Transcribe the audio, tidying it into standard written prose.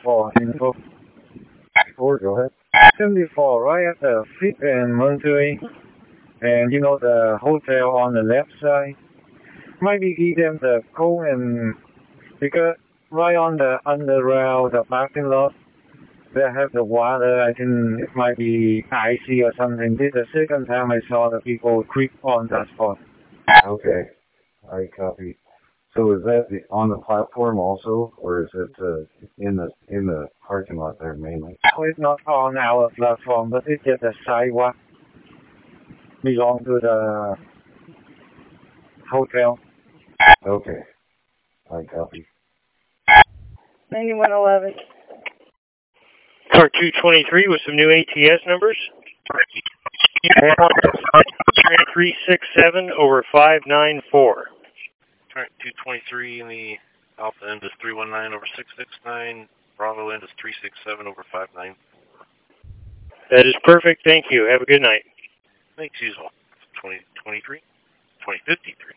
74 info. Forward, go ahead. 74, right at the Fifth and Monterey. And you know the hotel on the left side? Maybe give them the code and because right on the underground, the parking lot, they have the water. I think it might be icy or something. This is the second time I saw the people creep on that spot. Okay. All right, copy. So is that on the platform also, or is it in the parking lot there mainly? So it's not on our platform, but it's just a sidewalk. Belong to the hotel. Okay. All right, copy. 9111. Car 223 with some new ATS numbers. 367 over 594. Current 223 in the Alpha end is 319 over 669. Bravo end is 367 over 594. That is perfect. Thank you. Have a good night. Thanks, usual. 2023, 2053.